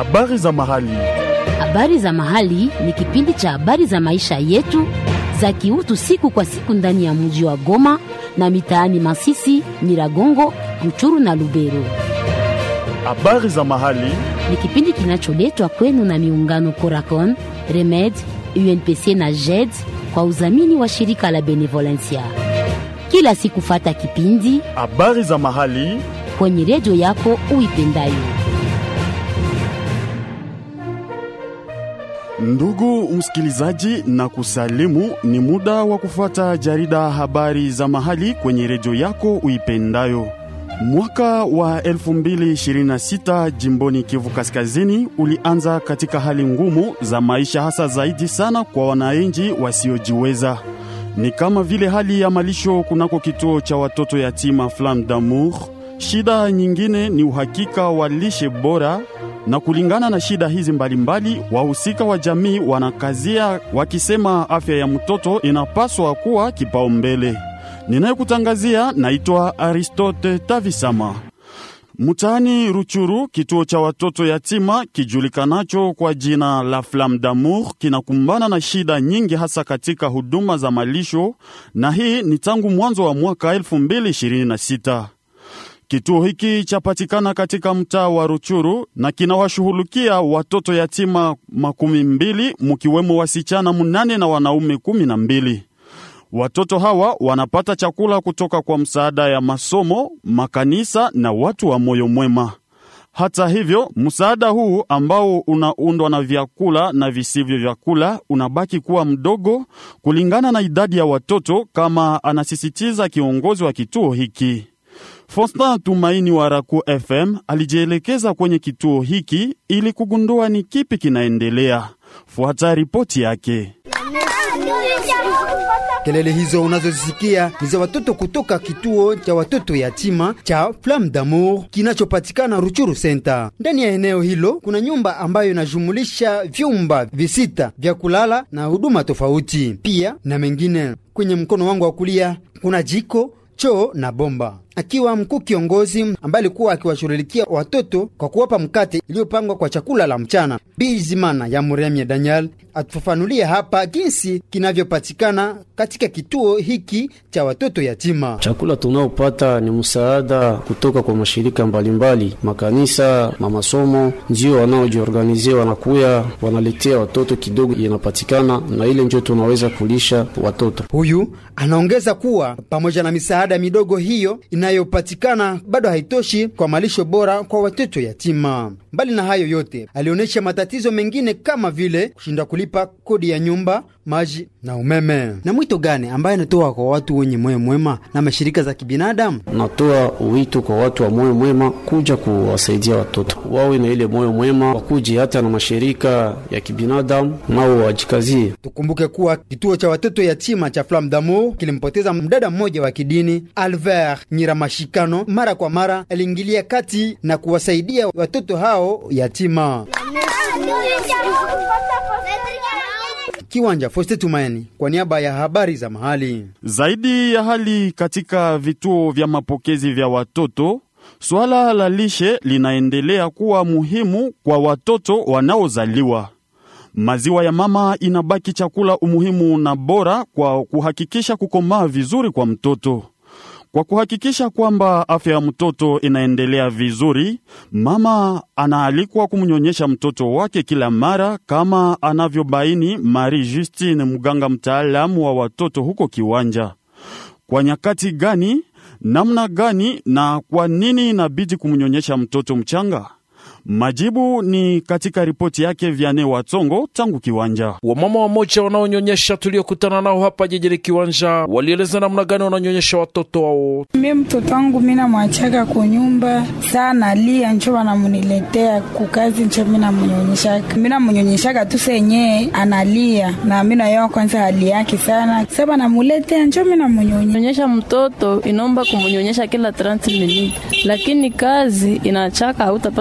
Habari za mahali. Habari za mahali ni kipindi cha habari za maisha yetu za kiutu siku kwa siku ndani ya mji wa Goma na mitaani Masisi, Nyiragongo, Ruchuru na Lubero. Habari za mahali ni kipindi kinacholetwa kwenu na miungano Coracon, Remed, UNPC na JED kwa udhamini wa shirika la Benevolencia. Kila siku fata kipindi habari za mahali kwenye redio yako uipendayo. Ndugu msikilizaji, na kusalimu, ni muda wa kufuata jarida habari za mahali kwenye redio yako uipendayo. Mwaka wa 2026 jimboni Kivu Kaskazini ulianza katika hali ngumu za maisha, hasa zaidi sana kwa wananchi wasiojiweza. Ni kama vile hali ya malisho kunako kituo cha watoto yatima Flamme d'Amour. Shida nyingine ni uhakika wa lishe bora, na kulingana na shida hizi mbalimbali, wahusika wa jamii wanakazia wakisema afya ya mtoto inapaswa kuwa kipaumbele. Ninayekutangazia naitwa Aristote Tavisama. Mtaani Ruchuru, kituo cha watoto yatima kijulikanacho kwa jina la Flamme d'Amour kinakumbana na shida nyingi, hasa katika huduma za malisho, na hii ni tangu mwanzo wa mwaka 2026. Kituo hiki chapatikana katika mtaa wa Ruchuru na kinawashughulikia watoto yatima 12, mkiwemo wasichana 8 na wanaume 12. Watoto hawa wanapata chakula kutoka kwa msaada ya masomo, makanisa na watu wa moyo mwema. Hata hivyo, msaada huu ambao unaundwa na vyakula na visivyo vyakula unabaki kuwa mdogo kulingana na idadi ya watoto, kama anasisitiza kiongozi wa kituo hiki. Faustin Tumaini wa Raku FM alijielekeza kwenye kituo hiki ili kugundua ni kipi kinaendelea. Fuata ripoti yake. Kelele hizo unazozisikia ni za watoto kutoka kituo cha watoto yatima cha Flamme d'Amour kinachopatikana Ruchuru Center. Ndani ya eneo hilo kuna nyumba ambayo inajumulisha vyumba 6 vya kulala na huduma tofauti, pia na mengine. Kwenye mkono wangu wa kulia kuna jiko, choo na bomba. Akiwa mkuu kiongozi ambaye alikuwa akiwashughulikia watoto kwa kuwapa mkate iliyopangwa kwa chakula la mchana, Bizimana ya Muremye Daniel atufafanulia hapa jinsi kinavyopatikana katika kituo hiki cha watoto yatima. Chakula tunaopata ni msaada kutoka kwa mashirika mbalimbali, makanisa, masomo, ndio wanaojiorganizea, wanakuya wanaletea watoto kidogo yanapatikana, na ile ndio tunaweza kulisha watoto. Huyu anaongeza kuwa pamoja na misaada midogo hiyo inayopatikana bado haitoshi kwa malisho bora kwa watoto yatima. Mbali na hayo yote, alionyesha matatizo mengine kama vile kushinda kulipa kodi ya nyumba, maji na umeme. Na mwito gani ambaye anatoa kwa watu wenye moyo mwema na mashirika za kibinadamu? Natoa wito kwa watu wa moyo mwema kuja kuwasaidia watoto. Wawe na ile moyo mwema, wakuje hata na mashirika ya kibinadamu nao wajikazie. Tukumbuke kuwa kituo cha watoto yatima cha Flamme d'Amour kilimpoteza mdada mmoja wa kidini, Albert Nyiramashikano. Mara kwa mara aliingilia kati na kuwasaidia watoto hao yatima. Kiwanja Foste Tumaini kwa niaba ya habari za mahali. Zaidi ya hali katika vituo vya mapokezi vya watoto, swala la lishe linaendelea kuwa muhimu kwa watoto wanaozaliwa. Maziwa ya mama inabaki chakula umuhimu na bora kwa kuhakikisha kukomaa vizuri kwa mtoto. Kwa kuhakikisha kwamba afya ya mtoto inaendelea vizuri, mama anaalikwa kumnyonyesha mtoto wake kila mara, kama anavyobaini Marie Justine, mganga mtaalamu wa watoto huko Kiwanja. Kwa nyakati gani, namna gani na kwa nini inabidi kumnyonyesha mtoto mchanga? Majibu ni katika ripoti yake Vianney Watsongo tangu Kiwanja. Wamama wamoja wanaonyonyesha tuliokutana nao hapa jijini Kiwanja walieleza namna gani wananyonyesha watoto wao. Mimi mtoto wangu mimi namwachaga kwa nyumba sana, lia njoo anamuniletea kukazi, njoo mimi namunyonyeshaga tu senye analia, na mimi nayo kwanza hali yake sana sasa namuletea njoo mimi namunyonyesha. Mtoto inaomba kumunyonyesha kila 30 minutes, lakini kazi inachaka, hutapata wakati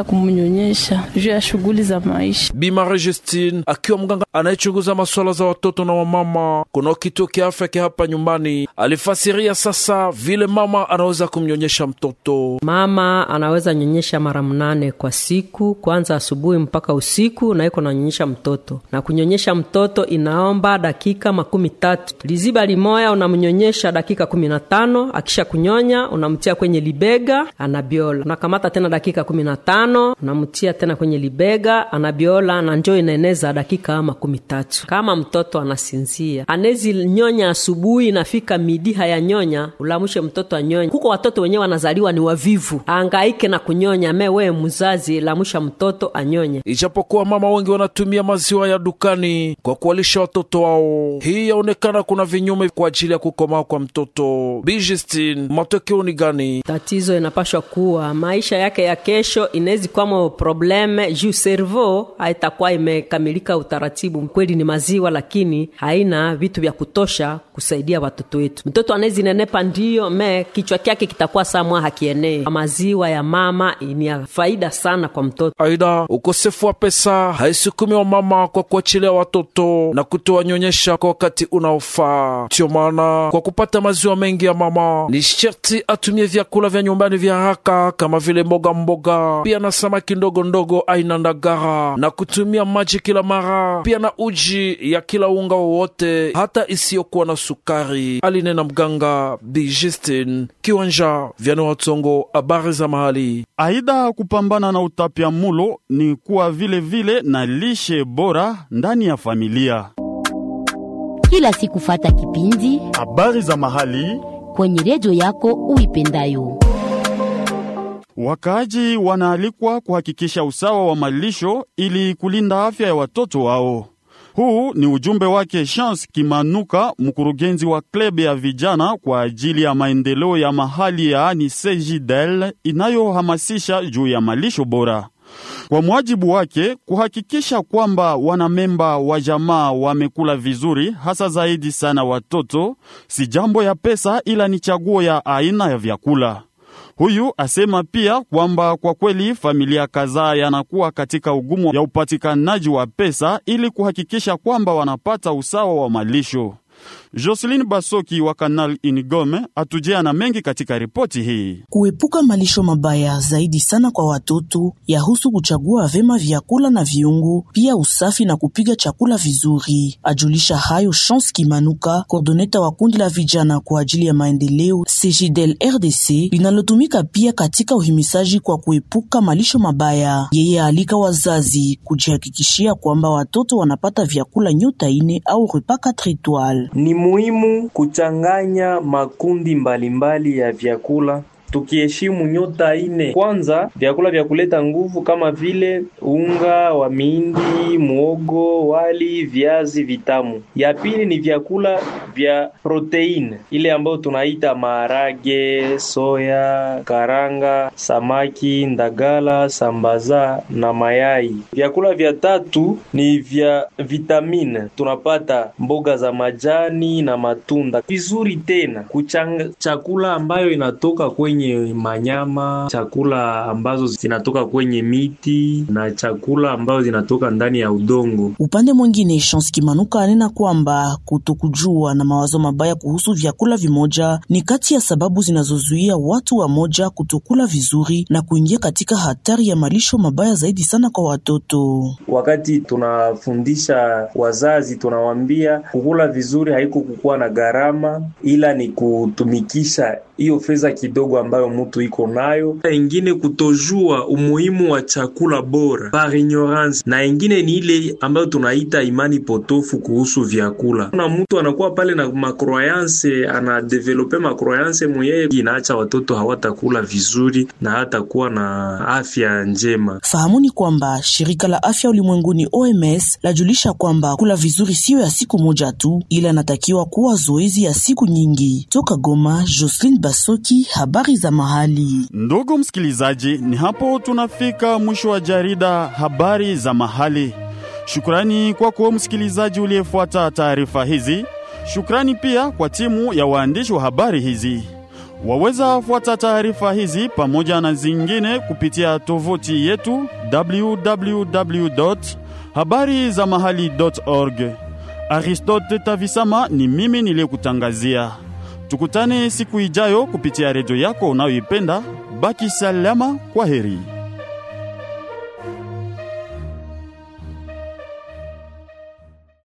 ya kumnyonyesha juu ya shughuli za maisha. Bi Marie Justine akiwa mganga anayechunguza masuala za watoto na wamama kuna kituo cha afya hapa nyumbani, alifasiria sasa vile mama anaweza kumnyonyesha mtoto. Mama anaweza nyonyesha mara 8 kwa siku, kwanza asubuhi mpaka usiku, na iko nanyonyesha mtoto. Na kunyonyesha mtoto inaomba dakika 13. Liziba limoya unamnyonyesha dakika 15, akisha kunyonya unamtia kwenye libega anabiola. Unakamata tena dakika 15, unamtia tena kwenye libega anabiola, na njoo inaeneza dakika 13. Kama mtoto anasinzia, anezi nyonya asubuhi, inafika midi hayanyonya, ulamushe mtoto anyonya. Kuko watoto wenyewe wanazaliwa ni wavivu, angaike na kunyonya, wewe mzazi lamusha mtoto anyonya. Ijapokuwa mama wengi wanatumia maziwa ya dukani kwa kuwalisha watoto wao, hii yaonekana kuna vinyume kwa ajili ya kukomaa kwa mtoto. Bi Justine, matokeo ni gani? Tatizo inapashwa kuwa maisha yake ya kesho inezi kwa probleme juu cerveau haitakuwa imekamilika utaratibu. Kweli ni maziwa, lakini haina vitu vya kutosha kusaidia watoto wetu. Mtoto anezi nenepa ndio, kichwa kyake kitakuwa samwa hakienei. Maziwa ya mama ni ya faida sana kwa mtoto. Aida, ukosefu wa pesa haisukumi wa mama kwa kuachilia watoto na kutowanyonyesha kwa wakati unaofaa. Tio maana kwa kupata maziwa mengi ya mama ni sharti atumie vyakula vya nyumbani vya haraka kama vile mboga, pia na samaki ndogo aina ndagara, na kutumia maji kila mara, pia na uji ya kila unga wowote, hata isiyokuwa na sukari, alinena mganga Bi Justine. Kiwanja Vyano Watsongo, habari za mahali. Aida, kupambana na utapiamlo ni kuwa vile na lishe bora ndani ya familia. Kila siku fata kipindi habari za mahali kwenye redio yako uipendayo. Wakaaji wanaalikwa kuhakikisha usawa wa malisho ili kulinda afya ya watoto wao. Huu ni ujumbe wake Chance Kimanuka, mkurugenzi wa club ya vijana kwa ajili ya maendeleo ya mahali, yaani CJDL, inayohamasisha juu ya malisho bora. Kwa mwajibu wake, kuhakikisha kwamba wanamemba wa jamaa wamekula vizuri, hasa zaidi sana watoto, si jambo ya pesa ila ni chaguo ya aina ya vyakula. Huyu asema pia kwamba kwa kweli familia kadhaa yanakuwa katika ugumu ya upatikanaji wa pesa ili kuhakikisha kwamba wanapata usawa wa malisho. Jocelyn Basoki wa Canal Inigome atujia na mengi katika ripoti hii. Kuepuka malisho mabaya zaidi sana kwa watoto yahusu kuchagua vema vyakula na viungo, pia usafi na kupiga chakula vizuri. Ajulisha hayo Chance Kimanuka, coordoneta wa kundi la vijana kwa ajili ya maendeleo CJDL RDC, linalotumika pia katika uhimisaji kwa kuepuka malisho mabaya. Yeye alika wazazi kujihakikishia kwamba watoto wanapata vyakula nyota 4 au repas 4 étoiles. Ni muhimu kuchanganya makundi mbalimbali ya vyakula tukiheshimu nyota 4. Kwanza, vyakula vya kuleta nguvu kama vile unga wa mihindi, muogo, wali, viazi vitamu. Ya pili ni vyakula vya proteine, ile ambayo tunaita maharage, soya, karanga, samaki, ndagala, sambaza na mayai. Vyakula vya tatu ni vya vitamine, tunapata mboga za majani na matunda. Vizuri tena chakula ambayo inatoka kwenye manyama, chakula ambazo zinatoka kwenye miti na chakula ambazo zinatoka ndani ya udongo. Upande mwingine, Chance Kimanuka anena kwamba kutokujua na mawazo mabaya kuhusu vyakula vimoja ni kati ya sababu zinazozuia watu wa moja kutokula vizuri na kuingia katika hatari ya malisho mabaya zaidi sana kwa watoto. Wakati tunafundisha wazazi, tunawaambia kukula vizuri haiko kukuwa na gharama, ila ni kutumikisha hiyo fedha kidogo ambayo mtu iko nayo. Ingine kutojua umuhimu wa chakula bora par ignorance, na ingine ni ile ambayo tunaita imani potofu kuhusu vyakula. Na mtu anakuwa pale na macroyance, ana develope macroyance mwenyewe, inaacha watoto hawatakula vizuri na hata kuwa na afya njema. Fahamuni kwamba shirika la afya ulimwenguni OMS lajulisha kwamba kula vizuri sio ya siku moja tu, ila natakiwa kuwa zoezi ya siku nyingi. Toka Goma, Jocelyn Basoki, habari za mahali. Ndugu msikilizaji, ni hapo tunafika mwisho wa jarida habari za mahali. Shukrani kwako msikilizaji uliyefuata taarifa hizi. Shukrani pia kwa timu ya waandishi wa habari hizi. Waweza fuata taarifa hizi pamoja na zingine kupitia tovuti yetu www.habarizamahali.org. Aristote Tavisama ni mimi niliyekutangazia. Tukutane siku ijayo kupitia redio yako unayoipenda. Baki salama, kwa heri.